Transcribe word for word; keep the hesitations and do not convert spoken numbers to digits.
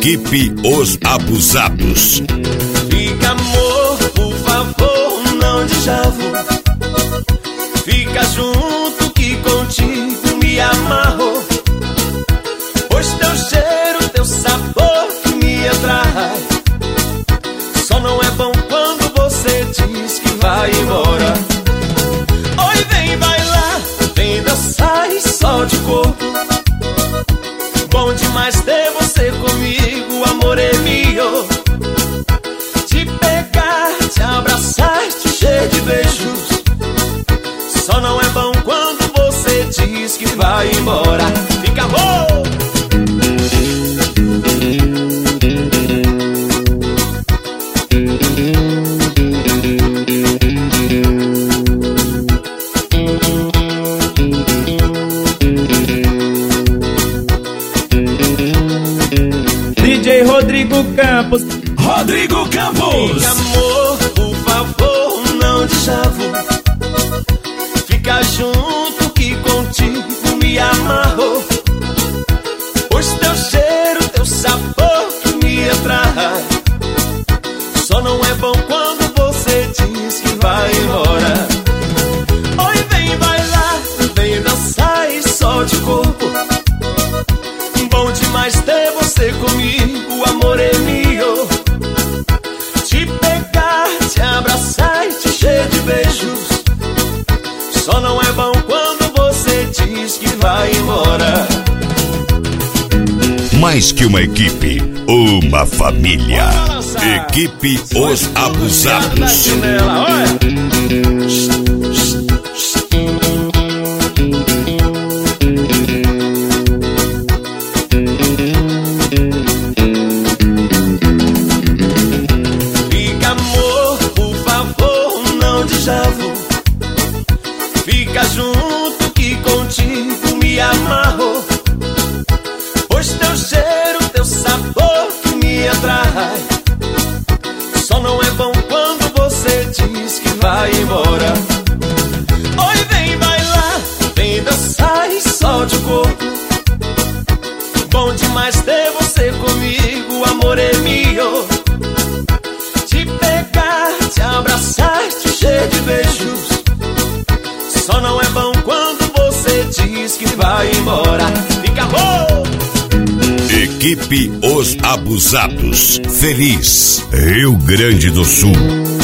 Equipe Os Abusados. Fica, amor, por favor, não de chavo. Fica junto que contigo me amarro. Pois teu cheiro, teu sabor que me atrai. Só não é bom quando você diz que vai embora. Oi, vem bailar, vem dançar e só de corpo. Bom demais ter você comigo, amor é meu. Te pegar, te abraçar, te encher de beijos. Só não é bom quando você diz que vai embora. Fica, amor! D J Rodrigo Campos. Rodrigo Campos. Fica, amor, por favor, não de chavo. Fica junto que contigo me amarro. Pois teu cheiro, teu sabor que me atrai. Só não é bom quando você diz que vai embora. Oi, vem bailar, vem dançar e só de corpo. Bom demais ter você comigo, amor é meu. Te pegar, te abraçar e te encher de beijos. Só não é bom quando você diz que vai embora. Mais que uma equipe, uma família. Equipe Os Abusados. Fica, amor, por favor, não de chavo. Fica junto que contigo me amarro. Pois teu cheiro, teu sabor que me atrai. Só não é bom quando você diz que vai embora. Oi, vem bailar, vem dançar e só de corpo. Bom demais ter você comigo, amor é meu. Te pegar, te abraçar, te encher de beijos. Só não é bom quando você diz que vai embora. Fica, amor! Equipe Os Abusados. Feliz, Rio Grande do Sul.